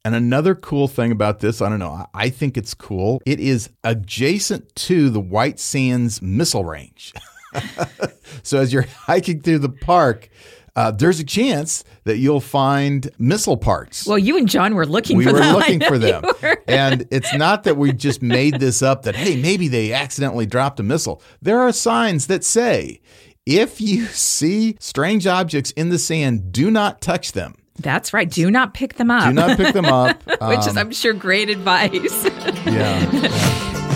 And another cool thing about this, I don't know, I think it's cool. It is adjacent to the White Sands Missile Range. So as you're hiking through the park, there's a chance that you'll find missile parts. Well, you and John were looking for them. We were looking for them. And it's not that we just made this up that, hey, maybe they accidentally dropped a missile. There are signs that say, if you see strange objects in the sand, do not touch them. That's right. Do not pick them up. Do not pick them up. Which is, I'm sure, great advice. Yeah.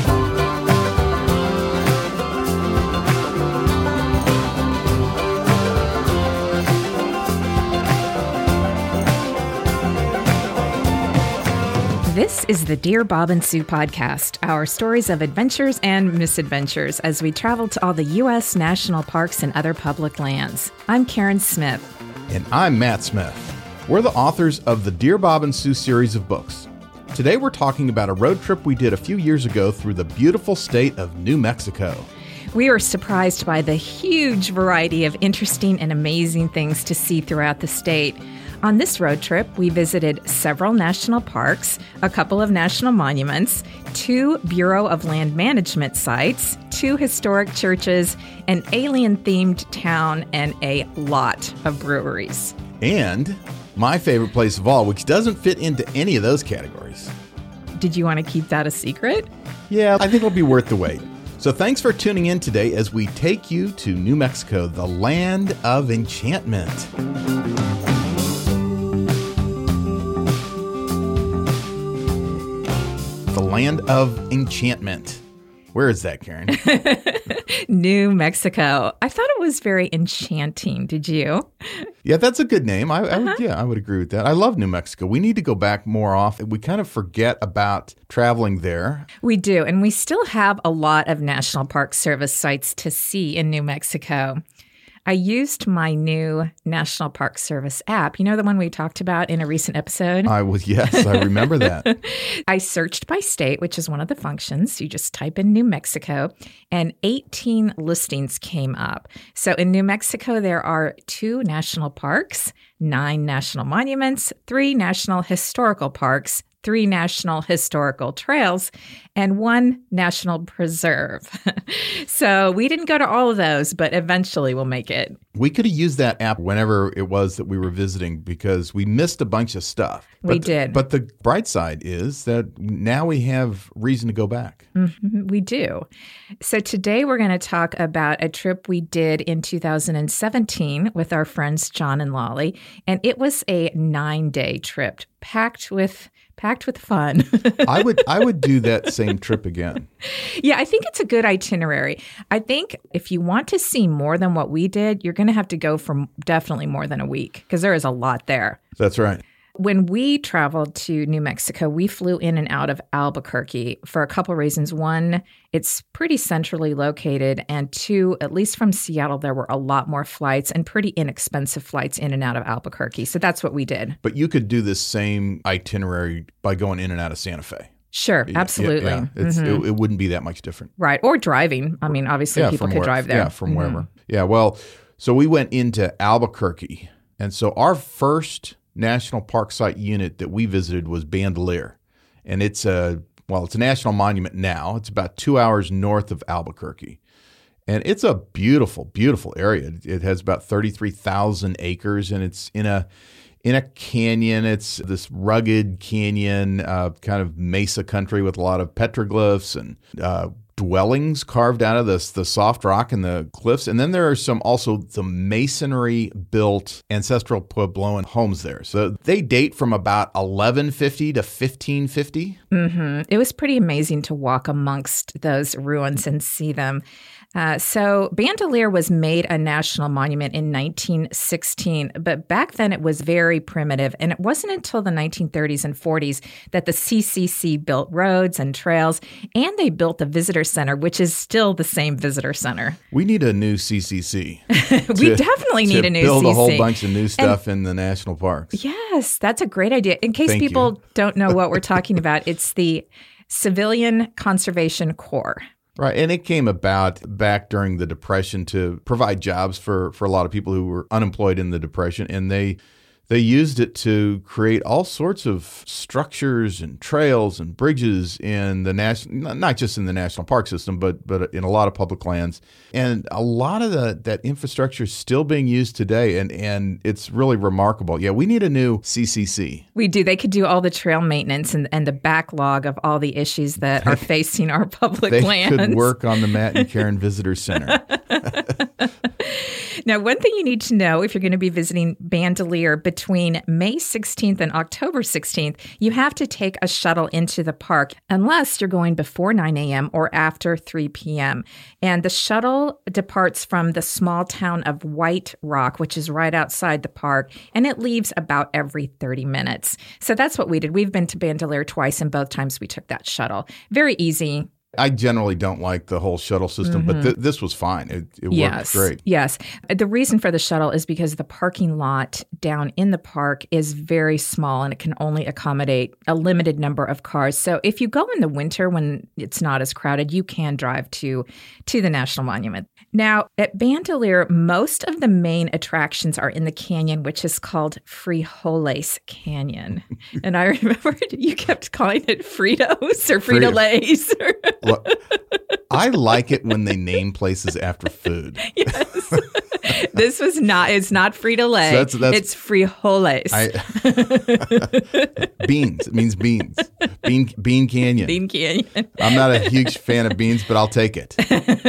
This is the Dear Bob and Sue podcast, our stories of adventures and misadventures as we travel to all the U.S. national parks and other public lands. I'm Karen Smith. And I'm Matt Smith. We're the authors of the Dear Bob and Sue series of books. Today we're talking about a road trip we did a few years ago through the beautiful state of New Mexico. We were surprised by the huge variety of interesting and amazing things to see throughout the state. On this road trip, we visited several national parks, a couple of national monuments, 2 Bureau of Land Management sites, 2 historic churches, an alien-themed town, and a lot of breweries. And my favorite place of all, which doesn't fit into any of those categories. Did you want to keep that a secret? Yeah, I think it'll be worth the wait. So thanks for tuning in today as we take you to New Mexico, the land of enchantment. The land of enchantment. Where is that, Karen? New Mexico. I thought it was very enchanting. Did you? Yeah, that's a good name. I would agree with that. I love New Mexico. We need to go back more often. We kind of forget about traveling there. We do. And we still have a lot of National Park Service sites to see in New Mexico. I used my new National Park Service app. You know, the one we talked about in a recent episode? Yes, I remember that. I searched by state, which is one of the functions. You just type in New Mexico, and 18 listings came up. So in New Mexico, there are 2 national parks, 9 national monuments, 3 national historical parks, 3 national historical trails, and 1 national preserve. So we didn't go to all of those, but eventually we'll make it. We could have used that app whenever it was that we were visiting because we missed a bunch of stuff. We did. But the bright side is that now we have reason to go back. Mm-hmm, we do. So today we're going to talk about a trip we did in 2017 with our friends John and Lolly. And it was a 9-day trip packed with fun. I would do that same trip again. Yeah, I think it's a good itinerary. I think if you want to see more than what we did, you're going to have to go for definitely more than a week because there is a lot there. That's right. When we traveled to New Mexico, we flew in and out of Albuquerque for a couple of reasons. 1, it's pretty centrally located. And 2, at least from Seattle, there were a lot more flights and pretty inexpensive flights in and out of Albuquerque. So that's what we did. But you could do this same itinerary by going in and out of Santa Fe. Sure, absolutely. Yeah. It wouldn't be that much different. Right. Or driving. I mean, obviously people could drive there. Yeah, from wherever. Yeah, well, so we went into Albuquerque. And so our first national park site unit that we visited was Bandelier. And it's a national monument now. It's about 2 hours north of Albuquerque. And it's a beautiful, beautiful area. It has about 33,000 acres, and it's in a canyon. It's this rugged canyon, kind of mesa country with a lot of petroglyphs and dwellings carved out of the soft rock and the cliffs. And then there are some masonry-built ancestral Puebloan homes there. So they date from about 1150 to 1550. Mm-hmm. It was pretty amazing to walk amongst those ruins and see them. So Bandelier was made a national monument in 1916, but back then it was very primitive. And it wasn't until the 1930s and 40s that the CCC built roads and trails, and they built a visitor center, which is still the same visitor center. We need a new CCC. We definitely need a new CCC. To build a whole bunch of new stuff in the national parks. Yes, that's a great idea. In case people don't know what we're talking about, it's the Civilian Conservation Corps. Right. And it came about back during the Depression to provide jobs for a lot of people who were unemployed in the Depression. And they they used it to create all sorts of structures and trails and bridges in the not just in the national park system, but in a lot of public lands. And a lot of that infrastructure is still being used today, and it's really remarkable. Yeah, we need a new CCC. We do. They could do all the trail maintenance and the backlog of all the issues that are facing our public lands. They could work on the Matt and Karen Visitor Center. Now, one thing you need to know if you're going to be visiting Bandelier between May 16th and October 16th, you have to take a shuttle into the park unless you're going before 9 a.m. or after 3 p.m. And the shuttle departs from the small town of White Rock, which is right outside the park, and it leaves about every 30 minutes. So that's what we did. We've been to Bandelier twice, and both times we took that shuttle. Very easy. I generally don't like the whole shuttle system, but this was fine. It worked great. Yes. The reason for the shuttle is because the parking lot down in the park is very small and it can only accommodate a limited number of cars. So if you go in the winter when it's not as crowded, you can drive to the National Monument. Now, at Bandelier, most of the main attractions are in the canyon, which is called Frijoles Canyon. And I remember you kept calling it Fritos or Frito-Lays. Look, I like it when they name places after food. Yes. This was not, it's not Frito-Lay. So it's Frijoles. Beans. It means beans. Bean Canyon. Bean Canyon. I'm not a huge fan of beans, but I'll take it.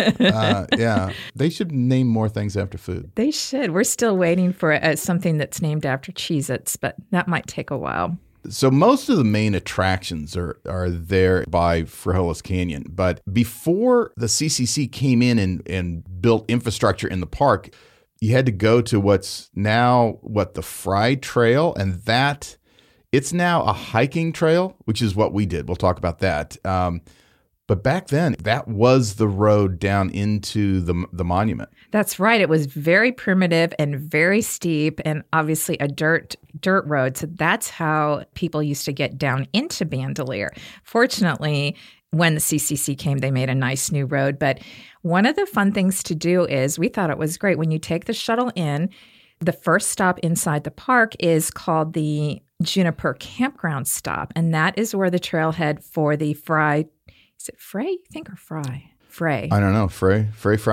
Yeah. They should name more things after food. They should. We're still waiting for something that's named after Cheez-Its, but that might take a while. So most of the main attractions are there by Frijoles Canyon. But before the CCC came in and built infrastructure in the park, you had to go to what's now the Fry Trail, and it's now a hiking trail, which is what we did. We'll talk about that. But back then, that was the road down into the monument. That's right. It was very primitive and very steep, and obviously a dirt road. So that's how people used to get down into Bandelier. Fortunately, when the CCC came, they made a nice new road. But one of the fun things to do is, we thought it was great, when you take the shuttle in, the first stop inside the park is called the Juniper Campground stop. And that is where the trailhead for the Fry, is it Frey, you think, or Fry? Frey. I don't know. Fry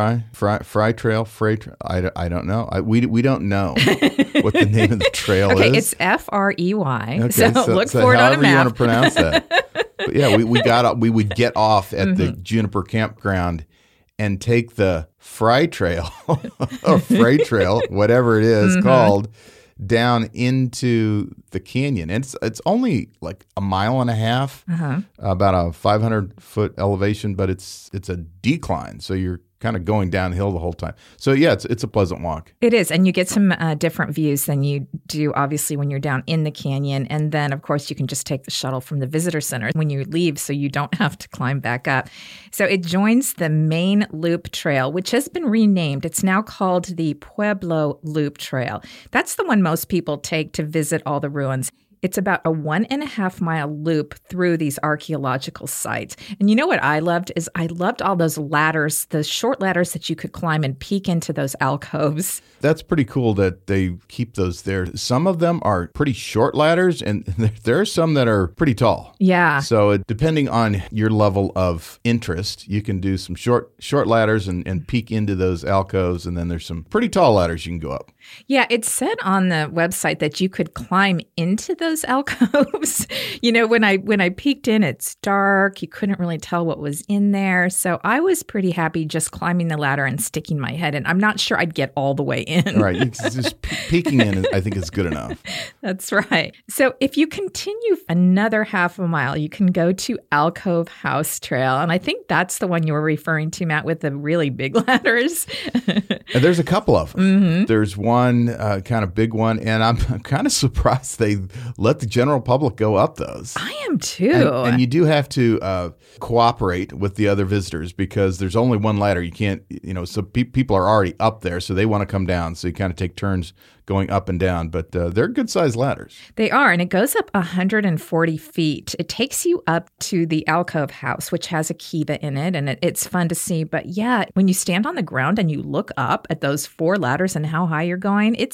Trail. I don't know. We don't know what the name of the trail is. Okay, it's Frey. Okay, so look for it on a map. However you want to pronounce that. But yeah, we would get off at the Juniper Campground and take the Fry Trail or Frey Trail, whatever it is called, down into the canyon. And it's only like a mile and a half, about a 500-foot elevation, but it's a decline. So you're kind of going downhill the whole time. So yeah, it's a pleasant walk. It is. And you get some different views than you do, obviously, when you're down in the canyon. And then, of course, you can just take the shuttle from the visitor center when you leave, so you don't have to climb back up. So it joins the main loop trail, which has been renamed. It's now called the Pueblo Loop Trail. That's the one most people take to visit all the ruins. It's about a 1.5 mile loop through these archaeological sites. And you know what I loved is I loved all those ladders, the short ladders that you could climb and peek into those alcoves. That's pretty cool that they keep those there. Some of them are pretty short ladders, and there are some that are pretty tall. Yeah. So depending on your level of interest, you can do some short ladders and peek into those alcoves, and then there's some pretty tall ladders you can go up. Yeah, it said on the website that you could climb into those alcoves. You know, when I peeked in, it's dark. You couldn't really tell what was in there. So I was pretty happy just climbing the ladder and sticking my head in. I'm not sure I'd get all the way in. Right. Just peeking in, I think, is good enough. That's right. So if you continue another half a mile, you can go to Alcove House Trail. And I think that's the one you were referring to, Matt, with the really big ladders. And there's a couple of them. There's one kind of big one, and I'm kind of surprised they let the general public go up those. I am too. And you do have to cooperate with the other visitors because there's only one ladder. You can't, so people are already up there, so they want to come down. So you kind of take turns going up and down, but they're good-sized ladders. They are, and it goes up 140 feet. It takes you up to the Alcove House, which has a kiva in it, and it's fun to see. But yeah, when you stand on the ground and you look up at those 4 ladders and how high you're going, it's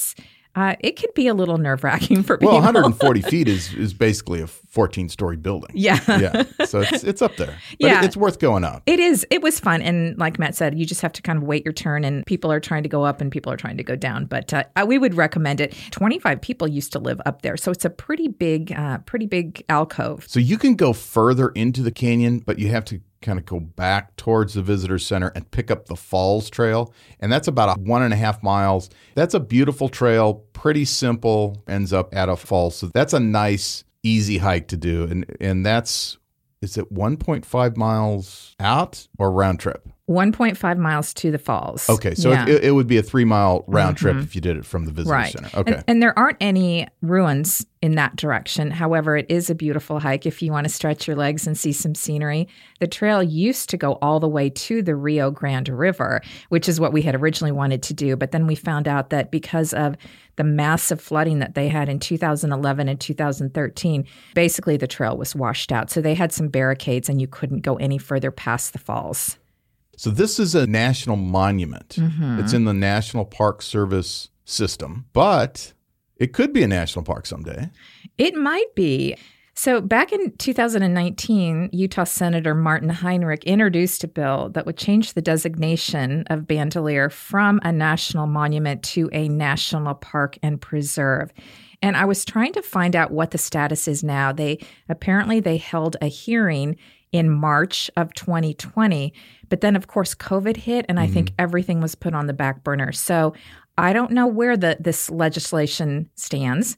it could be a little nerve-wracking for people. Well, 140 feet is basically a 14-story building. Yeah. Yeah. So it's up there. But it's worth going up. It is. It was fun. And like Matt said, you just have to kind of wait your turn, and people are trying to go up and people are trying to go down. But we would recommend it. 25 people used to live up there. So it's a pretty big alcove. So you can go further into the canyon, but you have to kind of go back towards the visitor center and pick up the Falls Trail. And that's about 1.5 miles. That's a beautiful trail, pretty simple, ends up at a falls. So that's a nice, easy hike to do. And is it 1.5 miles out or round trip? 1.5 miles to the falls. Okay, so it would be a 3-mile round trip if you did it from the visitor center. Okay. And there aren't any ruins in that direction. However, it is a beautiful hike if you want to stretch your legs and see some scenery. The trail used to go all the way to the Rio Grande River, which is what we had originally wanted to do. But then we found out that because of the massive flooding that they had in 2011 and 2013, basically the trail was washed out. So they had some barricades and you couldn't go any further past the falls. So this is a national monument. It's in the National Park Service system, but it could be a national park someday. It might be. So back in 2019, Utah Senator Martin Heinrich introduced a bill that would change the designation of Bandelier from a national monument to a national park and preserve. And I was trying to find out what the status is now. They held a hearing in March of 2020. But then, of course, COVID hit, and I think everything was put on the back burner. So I don't know where this legislation stands,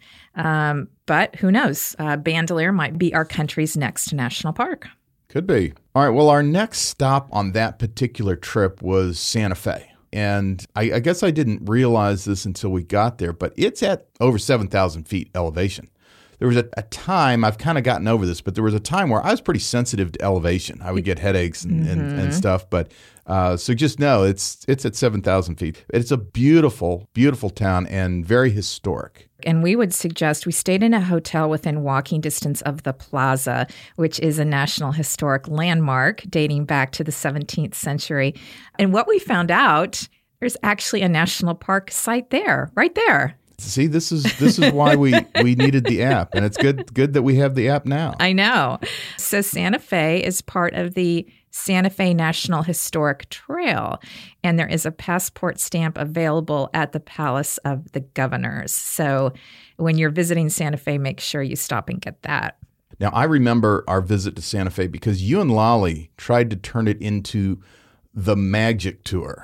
but who knows? Bandelier might be our country's next national park. Could be. All right, well, our next stop on that particular trip was Santa Fe. And I guess I didn't realize this until we got there, but it's at over 7,000 feet elevation. There was a time, I've kind of gotten over this, but there was a time where I was pretty sensitive to elevation. I would get headaches and stuff. But so just know it's at 7,000 feet. It's a beautiful, beautiful town and very historic. And we would suggest we stayed in a hotel within walking distance of the plaza, which is a National Historic Landmark dating back to the 17th century. And what we found out, there's actually a national park site there, right there. See, this is why we needed the app, and it's good that we have the app now. I know. So Santa Fe is part of the Santa Fe National Historic Trail, and there is a passport stamp available at the Palace of the Governors. So when you're visiting Santa Fe, make sure you stop and get that. Now, I remember our visit to Santa Fe because you and Lolly tried to turn it into the magic tour.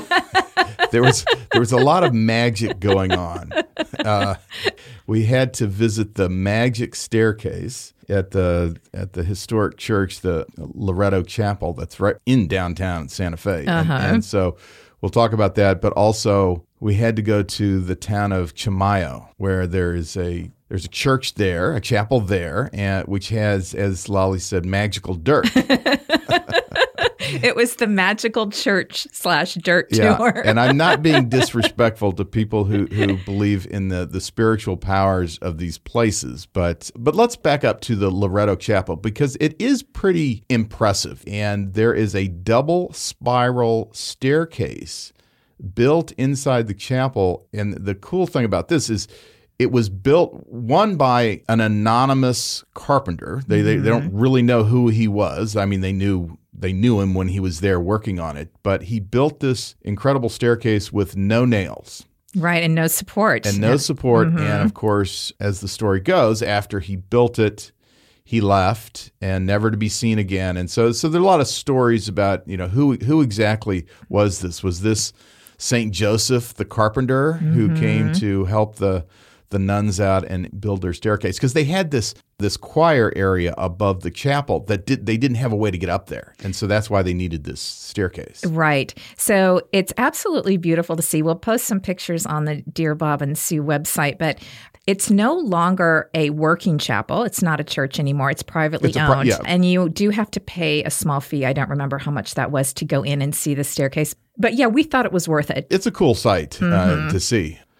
There was a lot of magic going on. We had to visit the magic staircase at the historic church, the Loretto Chapel, that's right in downtown Santa Fe. And so we'll talk about that. But also we had to go to the town of Chimayo, where there's a church there, a chapel there, which has, as Lolly said, magical dirt. It was the magical church/dirt tour. And I'm not being disrespectful to people who believe in the spiritual powers of these places, but let's back up to the Loretto Chapel because it is pretty impressive. And there is a double spiral staircase built inside the chapel. And the cool thing about this is it was built, one, by an anonymous carpenter. They don't really know who he was. I mean, they knew him when he was there working on it, but he built this incredible staircase with no nails. Right, and no support. And of course, as the story goes, after he built it, he left and never to be seen again. And so there are a lot of stories about, who exactly was this? Was this St. Joseph the carpenter who came to help the nuns out and build their staircase? Because they had this choir area above the chapel that they didn't have a way to get up there. And so that's why they needed this staircase. Right. So it's absolutely beautiful to see. We'll post some pictures on the Dear Bob and Sue website, but it's no longer a working chapel. It's not a church anymore. It's privately owned. And you do have to pay a small fee. I don't remember how much that was to go in and see the staircase. But yeah, we thought it was worth it. It's a cool sight to see.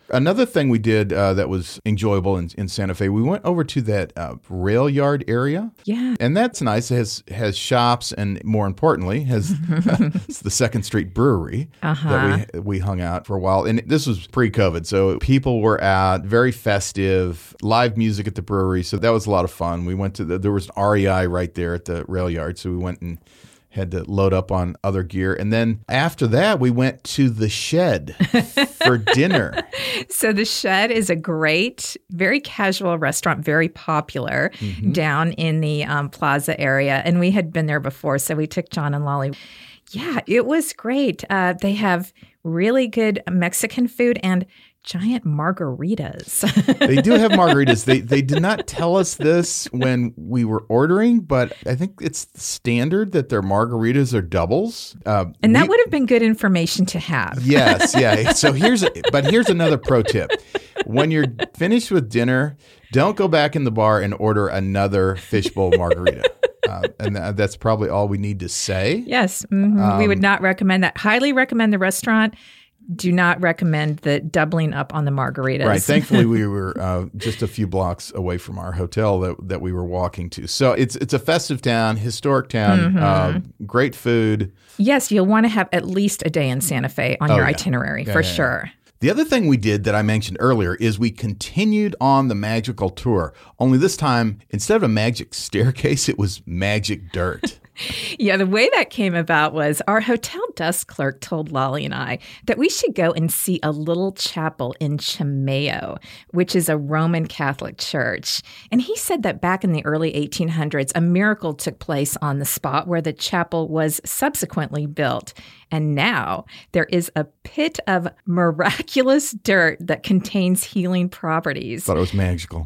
Another thing we did that was enjoyable in Santa Fe, we went over to that rail yard area. Yeah. And that's nice. It has shops and, more importantly, has it's the Second Street Brewery that we hung out for a while. And this was pre-COVID, so people were out, very festive, live music at the brewery. So that was a lot of fun. We went to there was an REI right there at the rail yard, so we went and had to load up on other gear. And then after that, we went to the Shed for dinner. So the Shed is a great, very casual restaurant, very popular down in the plaza area. And we had been there before, so we took John and Lolly. Yeah, it was great. They have really good Mexican food and giant margaritas. They do have margaritas. They did not tell us this when we were ordering, but I think it's standard that their margaritas are doubles. And that would have been good information to have. Yes, yeah. So here's another pro tip. When you're finished with dinner, don't go back in the bar and order another fishbowl margarita. And that's probably all we need to say. Yes. We would not recommend that. Highly recommend the restaurant. Do not recommend the doubling up on the margaritas. Right. Thankfully, we were just a few blocks away from our hotel that we were walking to. So it's a festive town, historic town, great food. Yes, you'll want to have at least a day in Santa Fe on your itinerary for sure. The other thing we did that I mentioned earlier is we continued on the magical tour. Only this time, instead of a magic staircase, it was magic dirt. Yeah, the way that came about was our hotel desk clerk told Lolly and I that we should go and see a little chapel in Chimeo, which is a Roman Catholic church. And he said that back in the early 1800s, a miracle took place on the spot where the chapel was subsequently built. And now there is a pit of miraculous dirt that contains healing properties. Thought it was magical.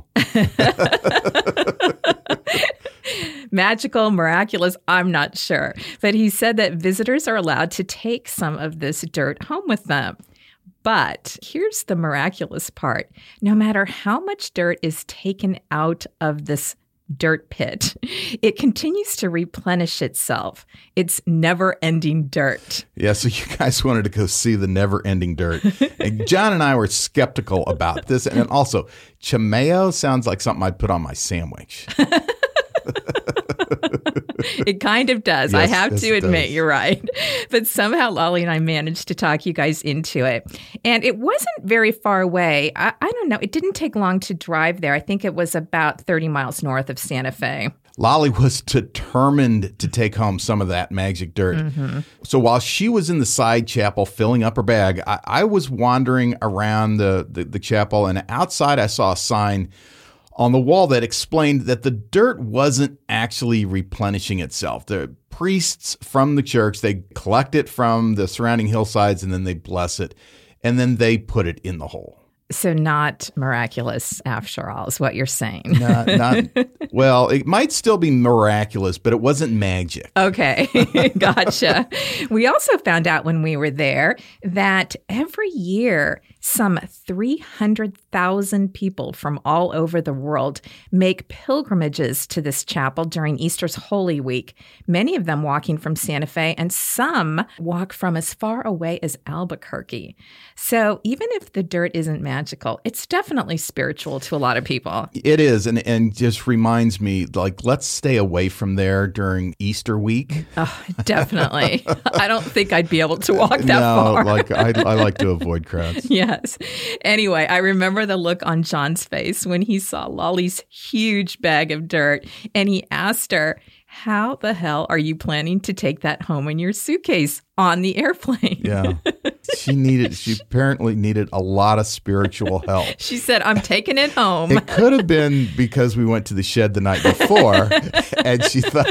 Magical, miraculous, I'm not sure. But he said that visitors are allowed to take some of this dirt home with them. But here's the miraculous part. No matter how much dirt is taken out of this dirt pit, it continues to replenish itself. It's never-ending dirt. Yeah, so you guys wanted to go see the never-ending dirt. And John and I were skeptical about this. And also, Chimeo sounds like something I'd put on my sandwich. It kind of does. Yes, I have to admit, you're right. But somehow Lolly and I managed to talk you guys into it. And it wasn't very far away. I don't know. It didn't take long to drive there. I think it was about 30 miles north of Santa Fe. Lolly was determined to take home some of that magic dirt. So while she was in the side chapel filling up her bag, I was wandering around the chapel, and outside I saw a sign on the wall that explained that the dirt wasn't actually replenishing itself. The priests from the church, they collect it from the surrounding hillsides and then they bless it, and then they put it in the hole. So not miraculous after all is what you're saying. Not well, it might still be miraculous, but it wasn't magic. Okay, gotcha. We also found out when we were there that every year some 300,000 people from all over the world make pilgrimages to this chapel during Easter's Holy Week, many of them walking from Santa Fe, and some walk from as far away as Albuquerque. So even if the dirt isn't magical, it's definitely spiritual to a lot of people. It is, and just reminds me, like, let's stay away from there during Easter week. Oh, definitely. I don't think I'd be able to walk that far. No, like I like to avoid crowds. Yes. Anyway, I remember the look on John's face when he saw Lolly's huge bag of dirt, and he asked her, how the hell are you planning to take that home in your suitcase on the airplane? Yeah. She apparently needed a lot of spiritual help. She said, I'm taking it home. It could have been because we went to the Shed the night before and she thought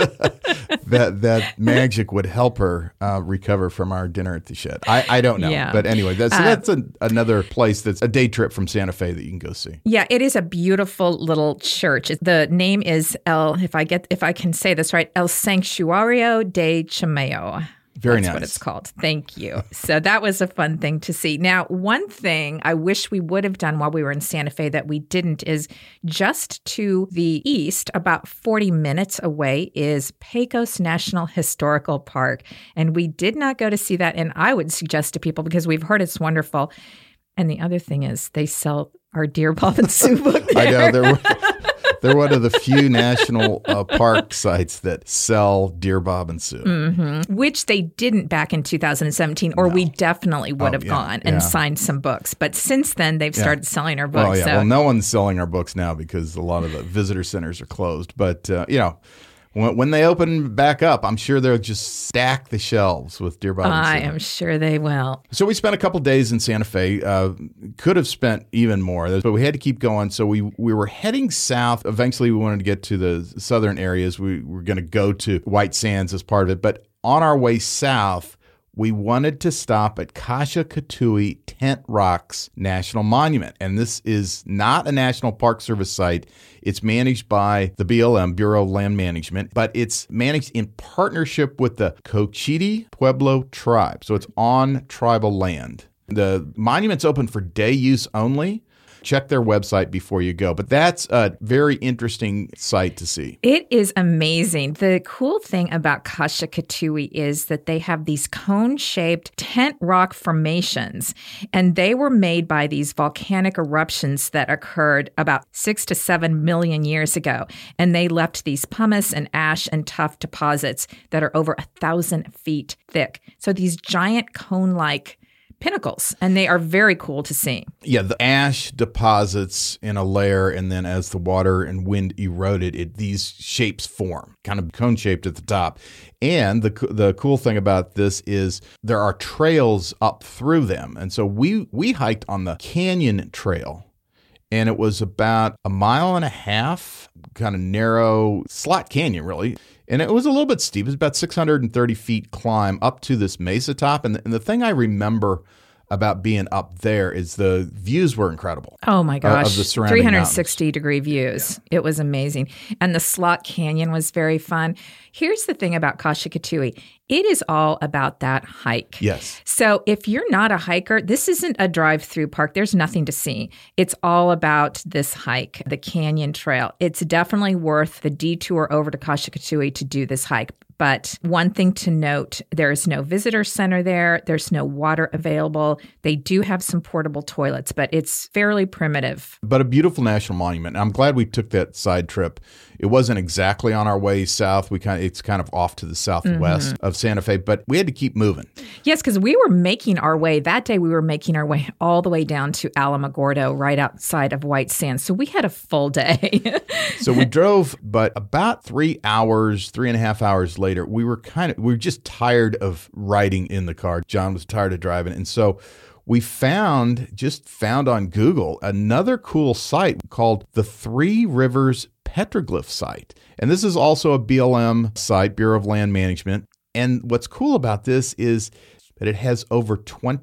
that magic would help her recover from our dinner at the Shed. I don't know. Yeah. But anyway, that's another place that's a day trip from Santa Fe that you can go see. Yeah, it is a beautiful little church. The name is if I can say this right, El Sanctuario de Chimeo. Very nice. That's what it's called. Thank you. So that was a fun thing to see. Now, one thing I wish we would have done while we were in Santa Fe that we didn't is just to the east, about 40 minutes away, is Pecos National Historical Park. And we did not go to see that. And I would suggest to people, because we've heard it's wonderful, And the other thing is they sell our Dear Bob and Sue book there. I know. They're one of the few national park sites that sell Dear Bob and Sue. Mm-hmm. Which they didn't back in 2017, or we definitely would have gone and signed some books. But since then, they've started selling our books. Well, no one's selling our books now because a lot of the visitor centers are closed. But, when they open back up, I'm sure they'll just stack the shelves with Dear Bob and Sue. I am sure they will. So we spent a couple days in Santa Fe. Could have spent even more, but we had to keep going. So we were heading south. Eventually, we wanted to get to the southern areas. We were going to go to White Sands as part of it. But on our way south, we wanted to stop at Kasha-Katuwi Tent Rocks National Monument. And this is not a National Park Service site. It's managed by the BLM, Bureau of Land Management, but it's managed in partnership with the Cochiti Pueblo tribe. So it's on tribal land. The monument's open for day use only. Check their website before you go. But that's a very interesting site to see. It is amazing. The cool thing about Kasha-Katuwi is that they have these cone-shaped tent rock formations, and they were made by these volcanic eruptions that occurred about 6 to 7 million years ago. And they left these pumice and ash and tuff deposits that are over 1,000 feet thick. So these giant cone-like pinnacles, and they are very cool to see. Yeah, the ash deposits in a layer, and then as the water and wind eroded it, these shapes form, kind of cone-shaped at the top. And the cool thing about this is there are trails up through them. And so we hiked on the Canyon Trail, and it was about 1.5 miles, kind of narrow slot canyon, really. And it was a little bit steep. It was about 630 feet climb up to this mesa top. And the thing I remember about being up there is the views were incredible. Oh my gosh. Of the surrounding 360-degree views. Yeah. It was amazing. And the Slot Canyon was very fun. Here's the thing about Kasha-Katuwi. It is all about that hike. Yes. So if you're not a hiker, this isn't a drive-through park. There's nothing to see. It's all about this hike, the Canyon Trail. It's definitely worth the detour over to Kasha-Katuwi to do this hike. But one thing to note, there's no visitor center there. There's no water available. They do have some portable toilets, but it's fairly primitive. But a beautiful national monument. I'm glad we took that side trip. It wasn't exactly on our way south. It's kind of off to the southwest of Santa Fe, but we had to keep moving. Yes, because we were making our way, that day we were making our way all the way down to Alamogordo, right outside of White Sands. So we had a full day. So we drove, but about 3 hours, 3.5 hours later, we were just tired of riding in the car. John was tired of driving. And so we found on Google another cool site called the Three Rivers Petroglyph Site. And this is also a BLM site, Bureau of Land Management. And what's cool about this is that it has over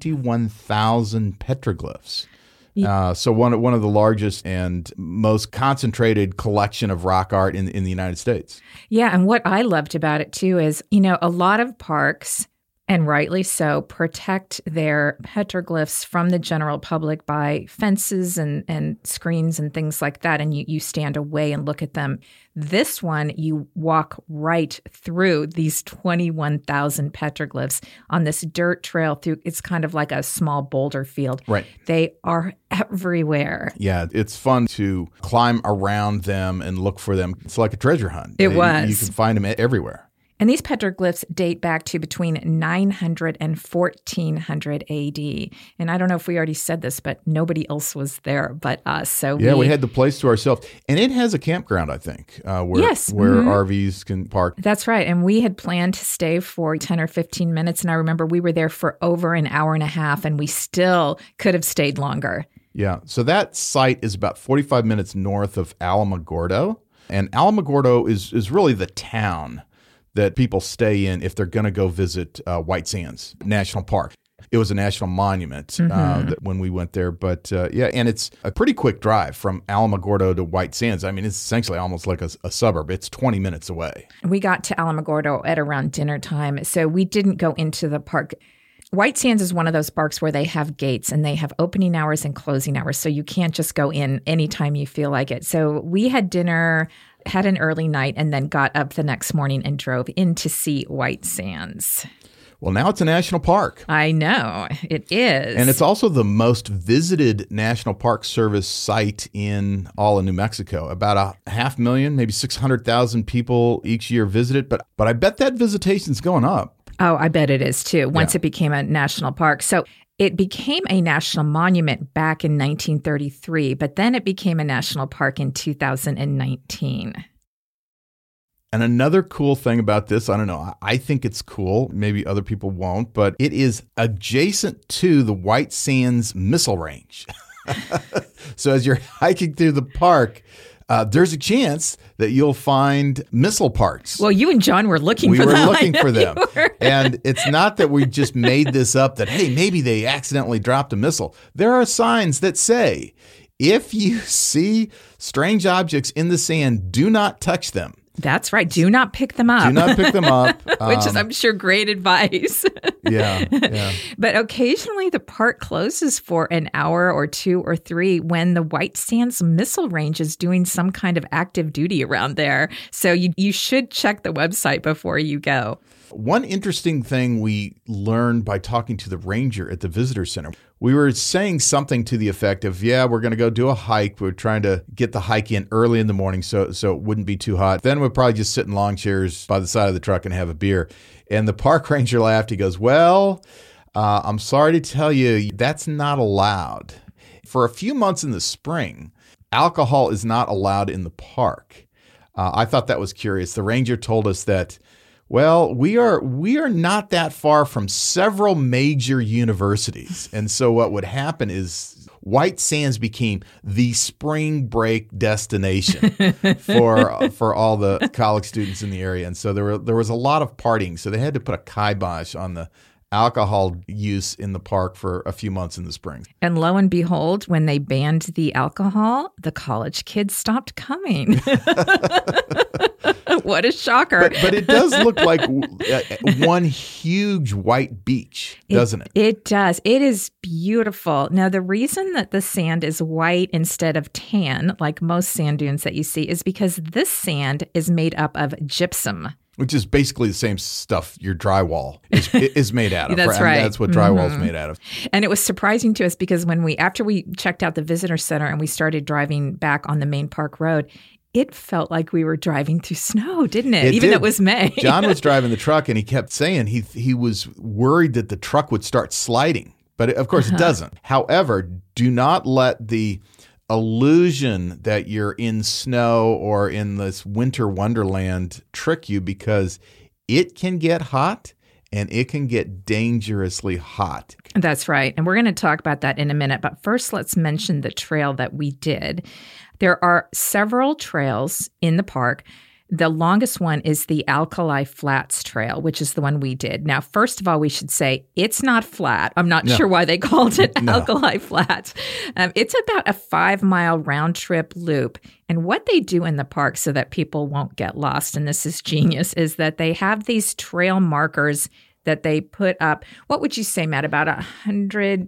21,000 petroglyphs. So one of the largest and most concentrated collection of rock art in the United States. Yeah, and what I loved about it too is, a lot of parks, and rightly so, protect their petroglyphs from the general public by fences and screens and things like that, and you stand away and look at them. This one, you walk right through these 21,000 petroglyphs on this dirt trail through. It's kind of like a small boulder field. Right. They are everywhere. Yeah, it's fun to climb around them and look for them. It's like a treasure hunt. It was. You can find them everywhere. And these petroglyphs date back to between 900 and 1400 AD. And I don't know if we already said this, but nobody else was there but us. So we had the place to ourselves. And it has a campground, I think, where RVs can park. That's right. And we had planned to stay for 10 or 15 minutes. And I remember we were there for over an hour and a half, and we still could have stayed longer. Yeah. So that site is about 45 minutes north of Alamogordo. And Alamogordo is really the town that people stay in if they're going to go visit White Sands National Park. It was a national monument when we went there. But and it's a pretty quick drive from Alamogordo to White Sands. I mean, it's essentially almost like a suburb. It's 20 minutes away. We got to Alamogordo at around dinner time, so we didn't go into the park. White Sands is one of those parks where they have gates and they have opening hours and closing hours, so you can't just go in anytime you feel like it. So we had dinner, had an early night, and then got up the next morning and drove in to see White Sands. Well, now it's a national park. I know, it is. And it's also the most visited National Park Service site in all of New Mexico. About 500,000, maybe 600,000 people each year visit it. But I bet that visitation's going up. Oh, I bet it is too, once it became a national park. So it became a national monument back in 1933, but then it became a national park in 2019. And another cool thing about this, I don't know, I think it's cool. Maybe other people won't, but it is adjacent to the White Sands Missile Range. So as you're hiking through the park, there's a chance that you'll find missile parts. Well, you and John were looking for them. We were looking for them. And it's not that we just made this up that, hey, maybe they accidentally dropped a missile. There are signs that say, if you see strange objects in the sand, do not touch them. That's right. Do not pick them up. Do not pick them up. Which is, I'm sure, great advice. Yeah. But occasionally the park closes for an hour or 2 or 3 when the White Sands Missile Range is doing some kind of active duty around there. So you should check the website before you go. One interesting thing we learned by talking to the ranger at the visitor center, we were saying something to the effect of, we're going to go do a hike. We're trying to get the hike in early in the morning so it wouldn't be too hot. Then we'll probably just sit in lawn chairs by the side of the truck and have a beer. And the park ranger laughed. He goes, well, I'm sorry to tell you, that's not allowed. For a few months in the spring, alcohol is not allowed in the park. I thought that was curious. The ranger told us that, well, we are not that far from several major universities. And so what would happen is White Sands became the spring break destination for all the college students in the area. And so there was a lot of partying. So they had to put a kibosh on the alcohol use in the park for a few months in the spring. And lo and behold, when they banned the alcohol, the college kids stopped coming. What a shocker. But it does look like one huge white beach, doesn't it? It does. It is beautiful. Now, the reason that the sand is white instead of tan, like most sand dunes that you see, is because this sand is made up of gypsum. Which is basically the same stuff your drywall is made out of. That's right. That's what drywall is made out of. And it was surprising to us because after we checked out the visitor center and we started driving back on the main park road, it felt like we were driving through snow, didn't it? Even though it was May. John was driving the truck and he kept saying he was worried that the truck would start sliding. But of course it doesn't. However, do not let the illusion that you're in snow or in this winter wonderland trick you, because it can get hot and it can get dangerously hot. That's right. And we're going to talk about that in a minute. But first, let's mention the trail that we did. There are several trails in the park. The longest one is the Alkali Flats Trail, which is the one we did. Now, first of all, we should say it's not flat. I'm not sure why they called it Alkali Flats. It's about a 5-mile round trip loop. And what they do in the park so that people won't get lost, and this is genius, is that they have these trail markers that they put up. What would you say, Matt, about 100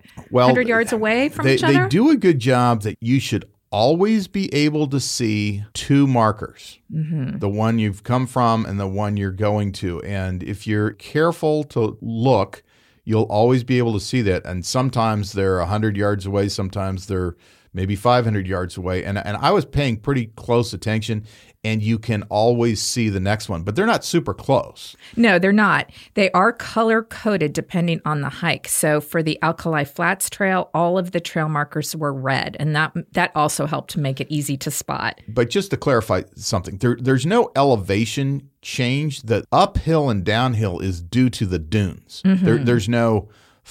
yards away from each other? They do a good job that you should always be able to see 2 markers, the one you've come from and the one you're going to. And if you're careful to look, you'll always be able to see that. And sometimes they're 100 yards away, sometimes they're maybe 500 yards away. And I was paying pretty close attention, and you can always see the next one. But they're not super close. No, they're not. They are color-coded depending on the hike. So for the Alkali Flats Trail, all of the trail markers were red, and that also helped to make it easy to spot. But just to clarify something, there's no elevation change. The uphill and downhill is due to the dunes. There's no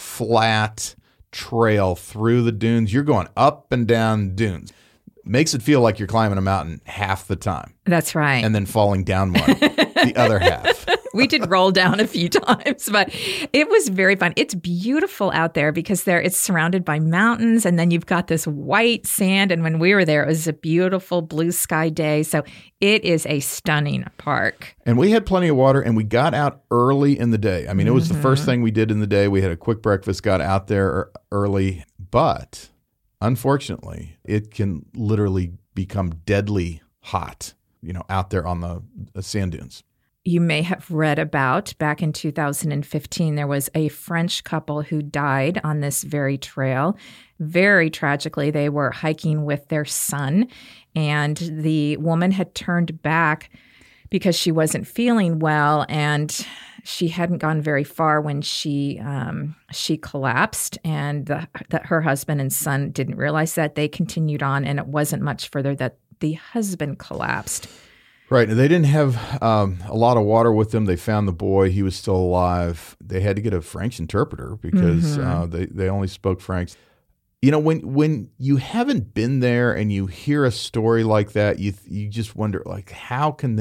flat trail through the dunes. You're going up and down dunes. Makes it feel like you're climbing a mountain half the time. That's right. And then falling down one the other half. We did roll down a few times, but it was very fun. It's beautiful out there because it's surrounded by mountains, and then you've got this white sand. And when we were there, it was a beautiful blue sky day. So it is a stunning park. And we had plenty of water, and we got out early in the day. I mean, it was the first thing we did in the day. We had a quick breakfast, got out there early, but unfortunately, it can literally become deadly hot, out there on the sand dunes. you may have read about back in 2015, there was a French couple who died on this very trail. Very tragically, they were hiking with their son, and the woman had turned back because she wasn't feeling well, and she hadn't gone very far when she collapsed, and that her husband and son didn't realize that. They continued on, and it wasn't much further that the husband collapsed. Right. They didn't have a lot of water with them. They found the boy. He was still alive. They had to get a French interpreter because they only spoke French. You know, when you haven't been there and you hear a story like that, you just wonder, like, how can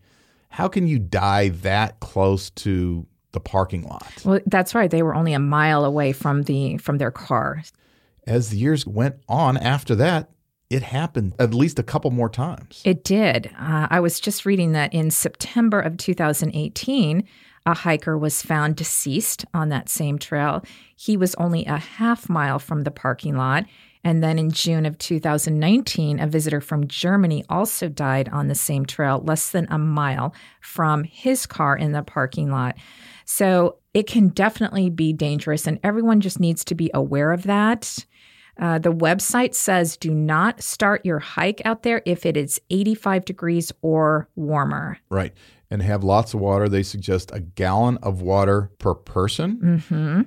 you die that close to the parking lot? Well, that's right. They were only a mile away from their car. As the years went on after that, it happened at least a couple more times. It did. I was just reading that in September of 2018, a hiker was found deceased on that same trail. He was only a half mile from the parking lot. And then in June of 2019, a visitor from Germany also died on the same trail, less than a mile from his car in the parking lot. So it can definitely be dangerous, and everyone just needs to be aware of that. The website says do not start your hike out there if it is 85 degrees or warmer. Right. And have lots of water. They suggest a gallon of water per person. Mm-hmm.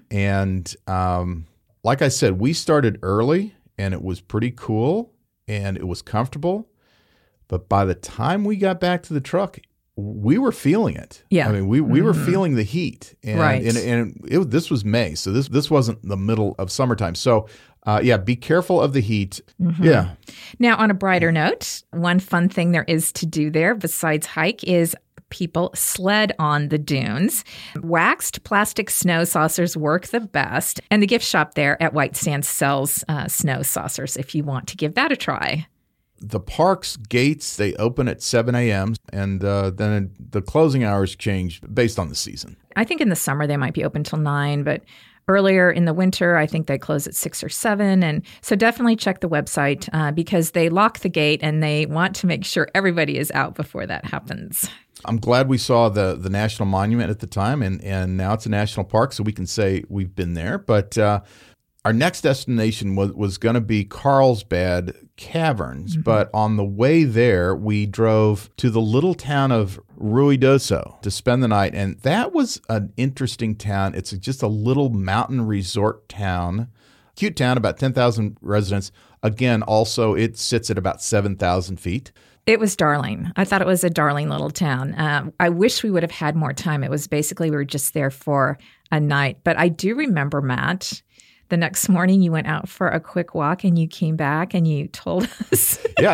And like I said, we started early, and it was pretty cool, and it was comfortable. But by the time we got back to the truck, we were feeling it. Yeah. I mean, we were feeling the heat. And, right. This was May, so this wasn't the middle of summertime. So, be careful of the heat. Mm-hmm. Yeah. Now, on a brighter note, one fun thing there is to do there besides hike is people sled on the dunes. Waxed plastic snow saucers work the best, and the gift shop there at White Sands sells snow saucers if you want to give that a try. The park's gates, they open at 7 a.m., and then the closing hours change based on the season. I think in the summer they might be open till 9, but earlier in the winter, I think they close at 6 or 7. And so definitely check the website because they lock the gate and they want to make sure everybody is out before that happens. I'm glad we saw the national monument at the time, and now it's a national park, so we can say we've been there. But our next destination was going to be Carlsbad Caverns, but on the way there, we drove to the little town of Ruidoso to spend the night, and that was an interesting town. It's just a little mountain resort town, cute town, about 10,000 residents. Again, also, it sits at about 7,000 feet. It was darling. I thought it was a darling little town. I wish we would have had more time. It was basically we were just there for a night. But I do remember, Matt, the next morning you went out for a quick walk and you came back and you told us. Yeah,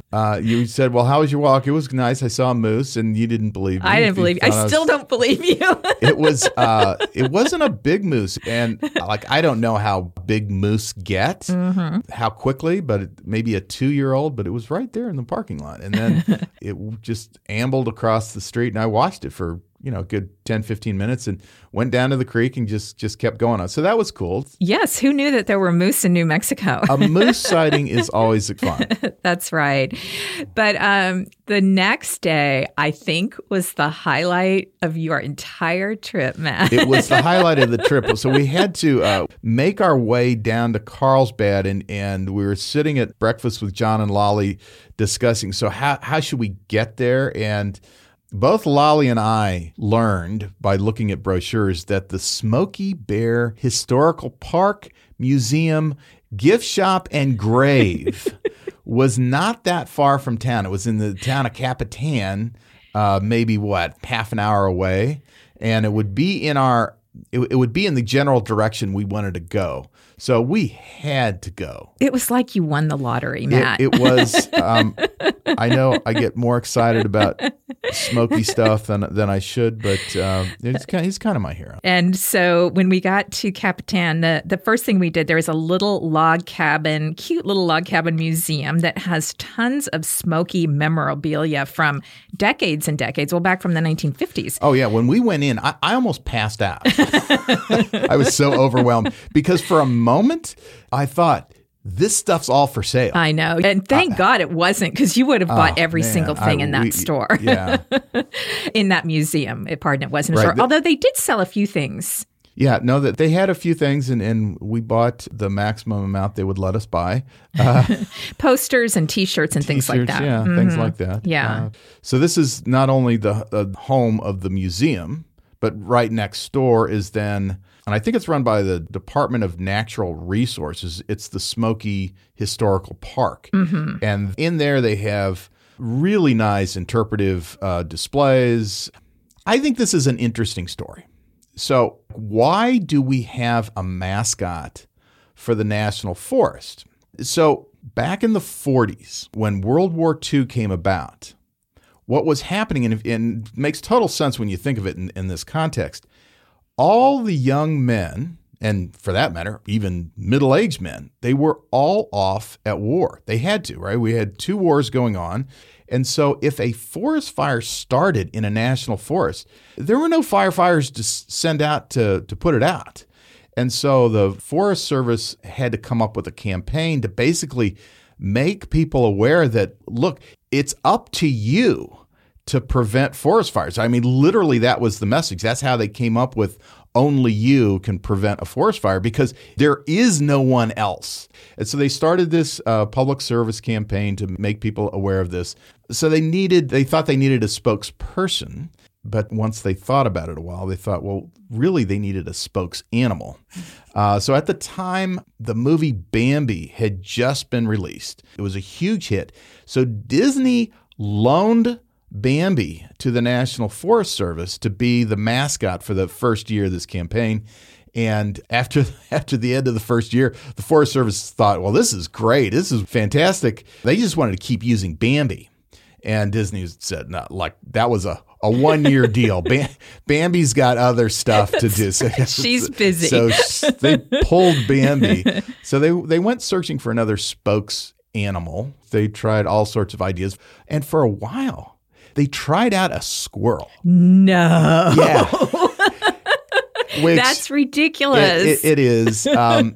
you said, well, how was your walk? It was nice. I saw a moose, and you didn't believe me. I didn't believe you. I still don't believe you. It wasn't a big moose. And I don't know how big moose get, how quickly, but maybe a 2-year-old, but it was right there in the parking lot. And then it just ambled across the street, and I watched it for a good 10, 15 minutes and went down to the creek and just kept going on. So that was cool. Yes. Who knew that there were moose in New Mexico? A moose sighting is always fun. That's right. But the next day, I think, was the highlight of your entire trip, Matt. It was the highlight of the trip. So we had to make our way down to Carlsbad, and we were sitting at breakfast with John and Lolly discussing, so how should we get there? And both Lolly and I learned by looking at brochures that the Smokey Bear Historical Park, Museum, Gift Shop, and Grave was not that far from town. It was in the town of Capitan, maybe half an hour away, and it would be in the general direction we wanted to go. So we had to go. It was like you won the lottery, Matt. It was. I know I get more excited about smoky stuff than I should, but he's kind of my hero. And so when we got to Capitan, the first thing we did, there was a cute little log cabin museum that has tons of smoky memorabilia from decades and decades, back from the 1950s. Oh, yeah. When we went in, I almost passed out. I was so overwhelmed because for a moment I thought, this stuff's all for sale. I know. And thank God it wasn't, because you would have bought every single thing in that store. Yeah. In that museum. Pardon, it wasn't a Right. store. Although they did sell a few things. Yeah, no, that they had a few things, and we bought the maximum amount they would let us buy. Posters and T-shirts and things like that. Yeah, things like that. Yeah. So this is not only the home of the museum, but right next door is then, and I think it's run by the Department of Natural Resources. It's the Smoky Historical Park. And in there they have really nice interpretive displays. I think this is an interesting story. So why do we have a mascot for the National Forest? So back in the 40s, when World War II came about, what was happening, and it makes total sense when you think of it in this context, all the young men, and for that matter, even middle-aged men, they were all off at war. They had to, right? We had 2 wars going on. And so if a forest fire started in a national forest, there were no firefighters to send out to put it out. And so the Forest Service had to come up with a campaign to basically make people aware that, look, it's up to you to prevent forest fires. I mean, literally, that was the message. That's how they came up with only you can prevent a forest fire, because there is no one else. And so they started this public service campaign to make people aware of this. So they thought they needed a spokesperson. But once they thought about it a while, they thought, well, really, they needed a spokes animal. So at the time, the movie Bambi had just been released. It was a huge hit. So Disney loaned Bambi to the National Forest Service to be the mascot for the first year of this campaign. And after the end of the first year, the Forest Service thought, well, this is great. This is fantastic. They just wanted to keep using Bambi. And Disney said, no, like that was a 1-year deal. Bambi's got other stuff to do. So, she's busy. So they pulled Bambi. So they went searching for another spokes animal. They tried all sorts of ideas. And for a while, they tried out a squirrel. No. Yeah. That's ridiculous. It is.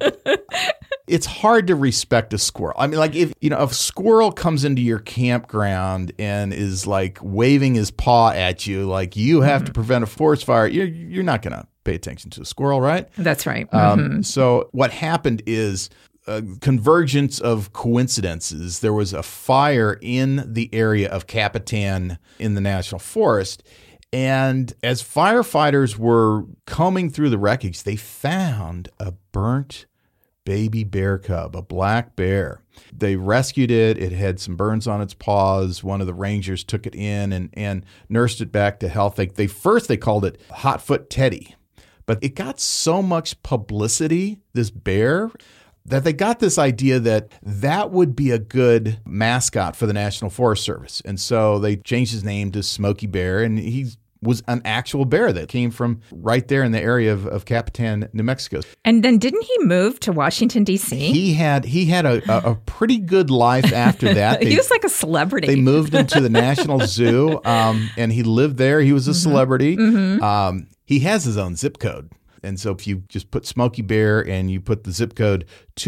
It's hard to respect a squirrel. I mean, like if a squirrel comes into your campground and is like waving his paw at you, like you have to prevent a forest fire, you're not going to pay attention to a squirrel, right? That's right. So what happened is a convergence of coincidences. There was a fire in the area of Capitan in the National Forest. And as firefighters were combing through the wreckage, they found a burnt baby bear cub, a black bear. They rescued it. It had some burns on its paws. One of the rangers took it in and nursed it back to health. They called it Hotfoot Teddy. But it got so much publicity, this bear, that they got this idea that would be a good mascot for the National Forest Service. And so they changed his name to Smokey Bear, and he was an actual bear that came from right there in the area of Capitan, New Mexico. And then didn't he move to Washington, D.C.? He had a pretty good life after that. He was like a celebrity. They moved him to the National Zoo, and he lived there. He was a celebrity. He has his own zip code. And so if you just put Smokey Bear and you put the zip code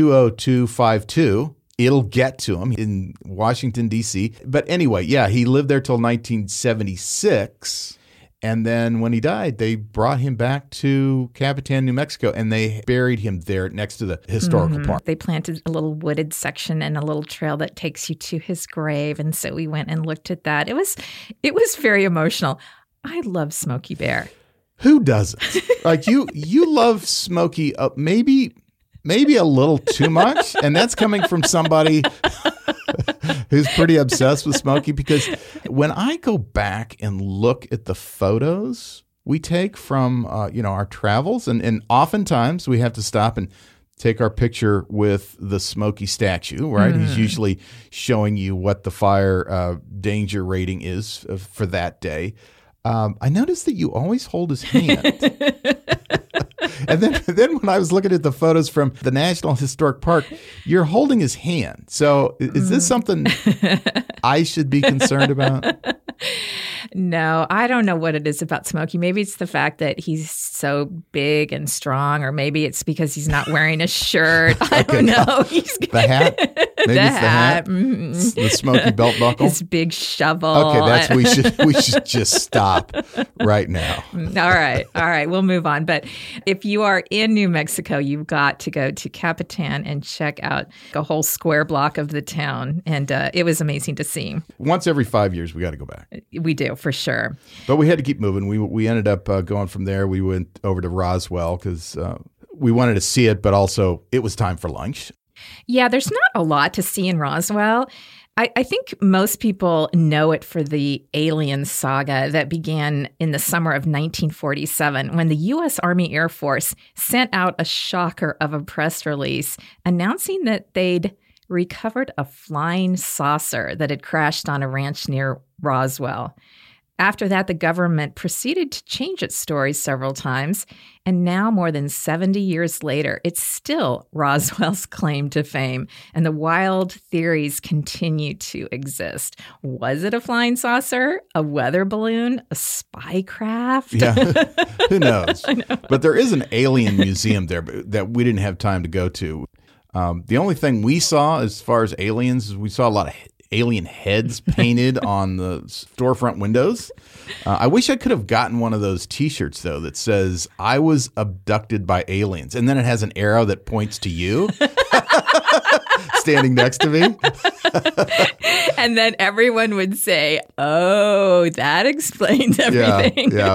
20252, it'll get to him in Washington, D.C. But anyway, yeah, he lived there till 1976. And then when he died, they brought him back to Capitan, New Mexico, and they buried him there next to the historical park. They planted a little wooded section and a little trail that takes you to his grave. And so we went and looked at that. It was very emotional. I love Smokey Bear. Who doesn't? Like you love Smokey maybe a little too much, and that's coming from somebody who's pretty obsessed with Smokey, because when I go back and look at the photos we take from our travels, and oftentimes we have to stop and take our picture with the Smokey statue, right? He's usually showing you what the fire danger rating is for that day. I noticed that you always hold his hand. And then when I was looking at the photos from the National Historic Park, you're holding his hand. So is this something I should be concerned about? No, I don't know what it is about Smokey. Maybe it's the fact that he's so big and strong, or maybe it's because he's not wearing a shirt. I don't know. The hat? Maybe it's the hat? Mm-hmm. The Smokey belt buckle? His big shovel. Okay, we should just stop right now. All right. We'll move on. But if you are in New Mexico, you've got to go to Capitan and check out a whole square block of the town. And it was amazing to see. Once every 5 years, we got to go back. We do, for sure. But we had to keep moving. We ended up going from there. We went over to Roswell because we wanted to see it, but also it was time for lunch. Yeah, there's not a lot to see in Roswell. I think most people know it for the alien saga that began in the summer of 1947 when the U.S. Army Air Force sent out a shocker of a press release announcing that they'd recovered a flying saucer that had crashed on a ranch near Roswell. After that, the government proceeded to change its story several times, and now more than 70 years later, it's still Roswell's claim to fame, and the wild theories continue to exist. Was it a flying saucer, a weather balloon, a spy craft? Yeah, who knows? I know. But there is an alien museum there that we didn't have time to go to. The only thing we saw as far as aliens is we saw a lot of alien heads painted on the storefront windows. I wish I could have gotten one of those T-shirts, though, that says, "I was abducted by aliens." And then it has an arrow that points to you standing next to me. And then everyone would say, "Oh, that explains everything." Yeah.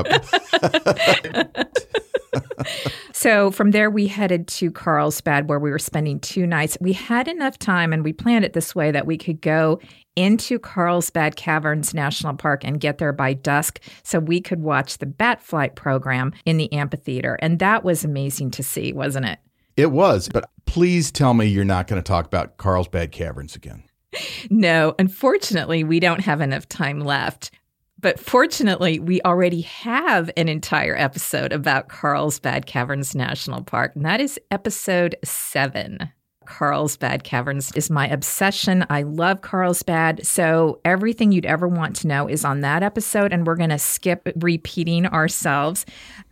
So from there, we headed to Carlsbad, where we were spending 2 nights. We had enough time, and we planned it this way, that we could go into Carlsbad Caverns National Park and get there by dusk so we could watch the bat flight program in the amphitheater. And that was amazing to see, wasn't it? It was. But please tell me you're not going to talk about Carlsbad Caverns again. No, unfortunately, we don't have enough time left. But fortunately, we already have an entire episode about Carlsbad Caverns National Park, and that is episode 7. Carlsbad Caverns is my obsession. I love Carlsbad. So everything you'd ever want to know is on that episode, and we're going to skip repeating ourselves.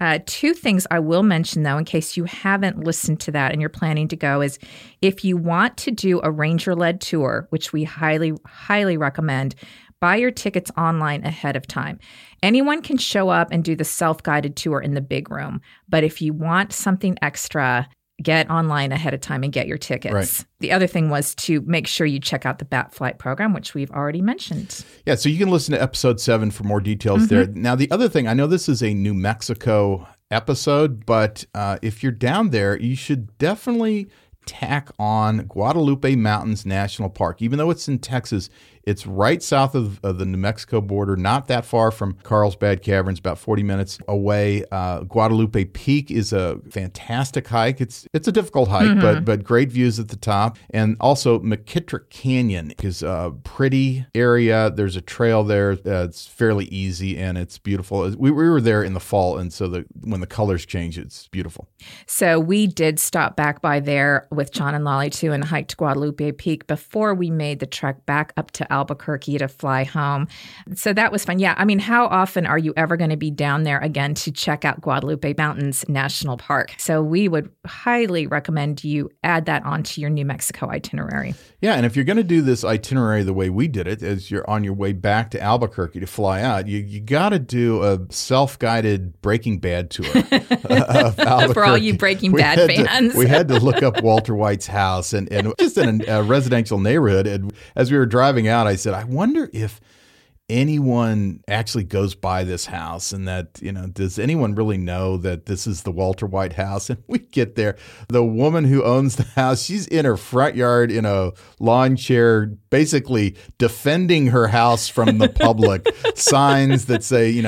2 things I will mention, though, in case you haven't listened to that and you're planning to go, is if you want to do a ranger-led tour, which we highly, highly recommend, buy your tickets online ahead of time. Anyone can show up and do the self-guided tour in the big room. But if you want something extra, get online ahead of time and get your tickets. Right. The other thing was to make sure you check out the Bat Flight program, which we've already mentioned. Yeah, so you can listen to episode 7 for more details there. Now, the other thing, I know this is a New Mexico episode, but if you're down there, you should definitely tack on Guadalupe Mountains National Park. Even though it's in Texas, it's right south of the New Mexico border, not that far from Carlsbad Caverns, about 40 minutes away. Guadalupe Peak is a fantastic hike. It's a difficult hike, but great views at the top. And also McKittrick Canyon is a pretty area. There's a trail there that's fairly easy, and it's beautiful. We were there in the fall, and so when the colors change, it's beautiful. So we did stop back by there with John and Lolly, too, and hiked Guadalupe Peak before we made the trek back up to Albuquerque to fly home. So that was fun. Yeah, I mean, how often are you ever going to be down there again to check out Guadalupe Mountains National Park? So we would highly recommend you add that onto your New Mexico itinerary. Yeah, and if you're going to do this itinerary the way we did it, as you're on your way back to Albuquerque to fly out, you got to do a self-guided Breaking Bad tour of Albuquerque. For all you Breaking Bad fans. We had to look up Walter White's house and just in a residential neighborhood. And as we were driving out, I said, I wonder if anyone actually goes by this house, and that, does anyone really know that this is the Walter White house? And we get there, the woman who owns the house, she's in her front yard in a lawn chair, basically defending her house from the public. Signs that say,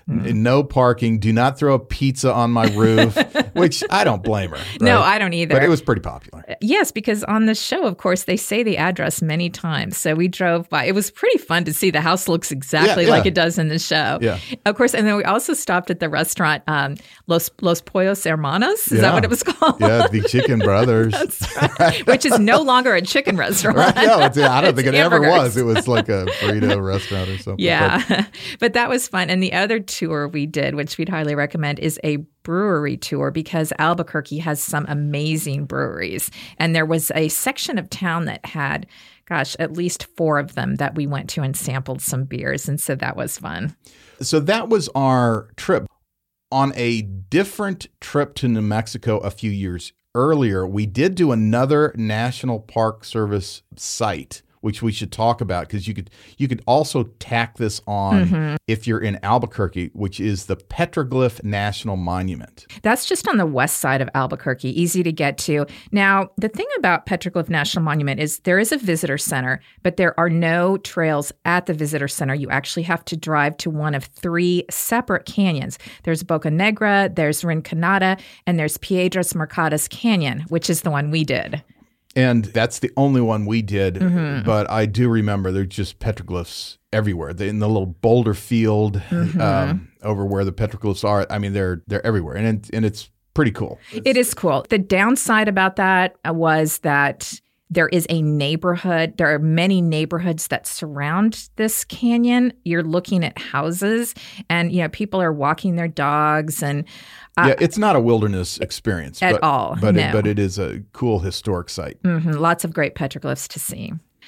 No parking. Do not throw a pizza on my roof, which I don't blame her. Right? No, I don't either. But it was pretty popular. Yes, because on the show, of course, they say the address many times. So we drove by. It was pretty fun to see. The house looks exactly like it does in the show. Yeah. Of course. And then we also stopped at the restaurant, Los Pollos Hermanos. Is that what it was called? Yeah, the Chicken Brothers. That's right. Which is no longer a chicken restaurant. Right? No, I don't think it ever hamburgers. was. It was like a burrito restaurant or something. Yeah. But that was fun. And the other tour we did, which we'd highly recommend, is a brewery tour because Albuquerque has some amazing breweries. And there was a section of town that had, at least 4 of them that we went to and sampled some beers. And so that was fun. So that was our trip. On a different trip to New Mexico a few years earlier, we did do another National Park Service site, which we should talk about because you could also tack this on if you're in Albuquerque, which is the Petroglyph National Monument. That's just on the west side of Albuquerque, easy to get to. Now, the thing about Petroglyph National Monument is there is a visitor center, but there are no trails at the visitor center. You actually have to drive to one of 3 separate canyons. There's Boca Negra, there's Rinconada, and there's Piedras Marcadas Canyon, which is the one we did. And that's the only one we did, but I do remember there's just petroglyphs everywhere. In the little boulder field over where the petroglyphs are, I mean, they're everywhere, and it's pretty cool. It is cool. The downside about that was that there is a neighborhood. There are many neighborhoods that surround this canyon. You're looking at houses, and people are walking their dogs and. Yeah, it's not a wilderness experience at all. But no. It is a cool historic site. Lots of great petroglyphs to see.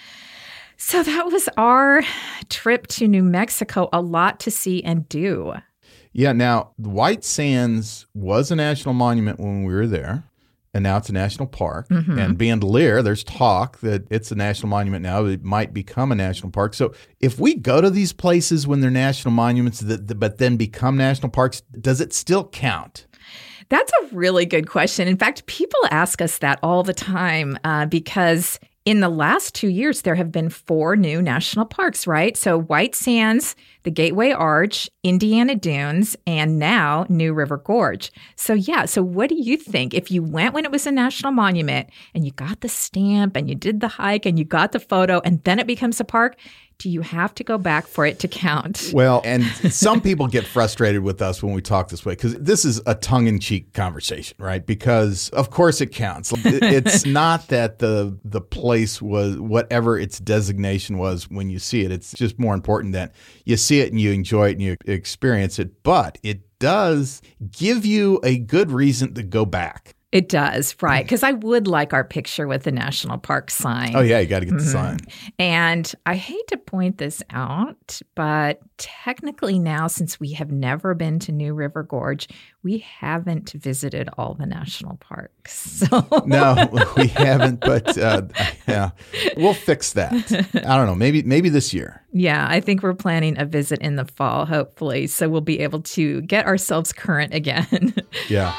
So that was our trip to New Mexico. A lot to see and do. Yeah. Now, White Sands was a national monument when we were there, and now it's a national park. And Bandelier, there's talk that it's a national monument now. It might become a national park. So if we go to these places when they're national monuments but then become national parks, does it still count? That's a really good question. In fact, people ask us that all the time because in the last 2 years, there have been 4 new national parks, right? So White Sands, the Gateway Arch, Indiana Dunes, and now New River Gorge. So what do you think? If you went when it was a national monument and you got the stamp and you did the hike and you got the photo and then it becomes a park, do you have to go back for it to count? Well, and some people get frustrated with us when we talk this way because this is a tongue-in-cheek conversation, right? Because, of course, it counts. It's not that the place was whatever its designation was when you see it. It's just more important that you see it and you enjoy it and you experience it. But it does give you a good reason to go back. It does, right? Because I would like our picture with the national park sign. Oh, yeah, you got to get the sign. And I hate to point this out, but technically now, since we have never been to New River Gorge, we haven't visited all the national parks. So. No, we haven't, but yeah, we'll fix that. I don't know, maybe this year. Yeah, I think we're planning a visit in the fall, hopefully, so we'll be able to get ourselves current again. Yeah.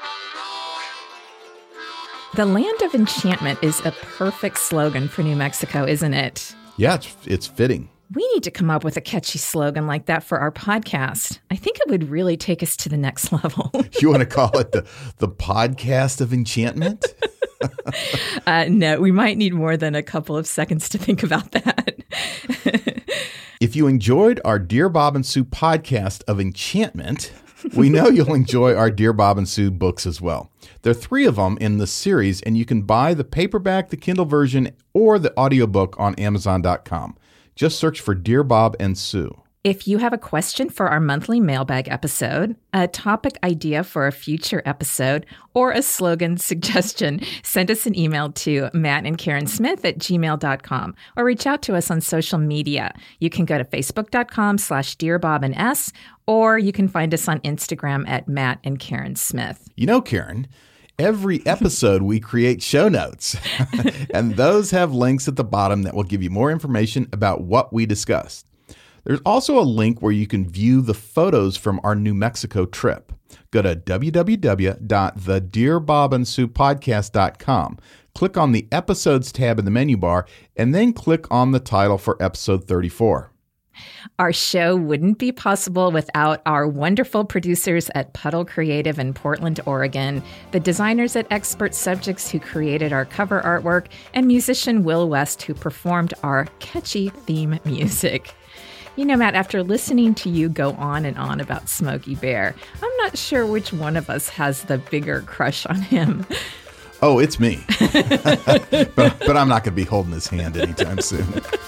The Land of Enchantment is a perfect slogan for New Mexico, isn't it? Yeah, it's fitting. We need to come up with a catchy slogan like that for our podcast. I think it would really take us to the next level. You want to call it the Podcast of Enchantment? No, we might need more than a couple of seconds to think about that. If you enjoyed our Dear Bob and Sue podcast of enchantment, we know you'll enjoy our Dear Bob and Sue books as well. There are 3 of them in the series, and you can buy the paperback, the Kindle version, or the audiobook on Amazon.com. Just search for Dear Bob and Sue. If you have a question for our monthly mailbag episode, a topic idea for a future episode, or a slogan suggestion, send us an email to mattandkarensmith@gmail.com or reach out to us on social media. You can go to facebook.com/dearbobandS, or you can find us on Instagram at Matt and Karen Smith. You know, Karen, every episode we create show notes, and those have links at the bottom that will give you more information about what we discussed. There's also a link where you can view the photos from our New Mexico trip. Go to www.thedearbobandsuepodcast.com. Click on the Episodes tab in the menu bar, and then click on the title for episode 34. Our show wouldn't be possible without our wonderful producers at Puddle Creative in Portland, Oregon, the designers at Expert Subjects who created our cover artwork, and musician Will West who performed our catchy theme music. You know, Matt, after listening to you go on and on about Smokey Bear, I'm not sure which one of us has the bigger crush on him. Oh, it's me. but I'm not going to be holding his hand anytime soon.